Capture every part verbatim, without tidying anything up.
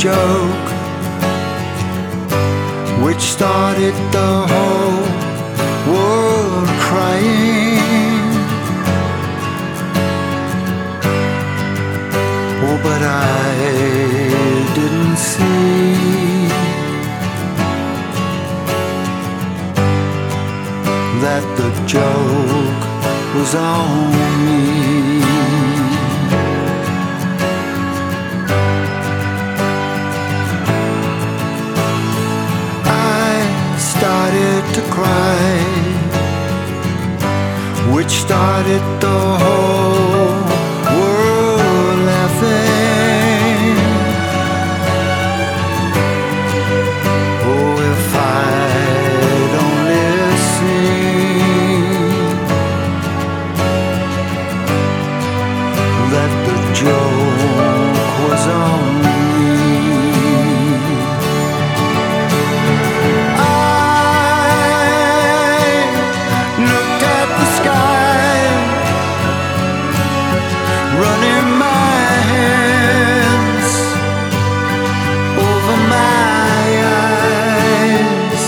joke which started the whole world crying. Oh, but I didn't see that the joke was on me. Started to cry, which started the whole world laughing. Oh, if I'd only seen that the joke was on me. Running my hands over my eyes,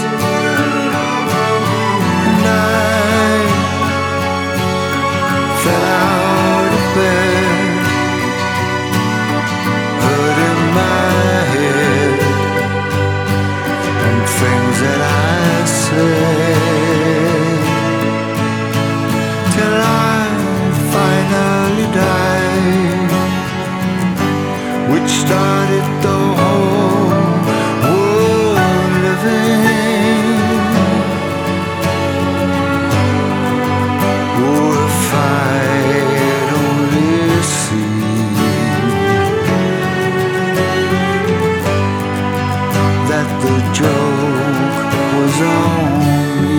and I fell out of bed, hurting my head, and things that I said, till I finally died, which started the whole world living. Oh, if I'd only seen that the joke was on me.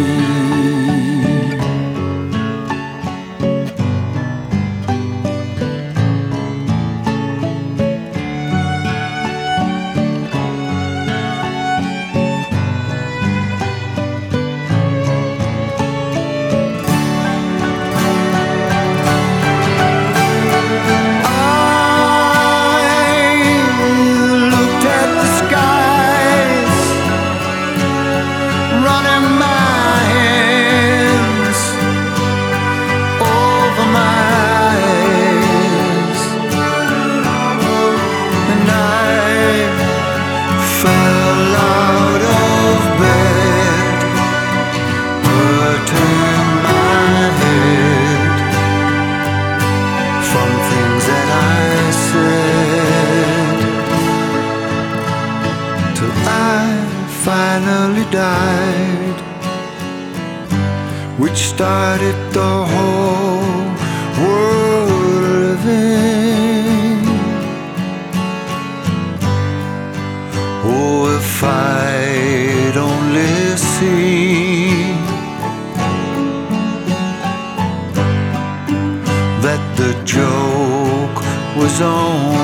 Finally died, which started the whole world living. Oh, if I'd only seen that the joke was on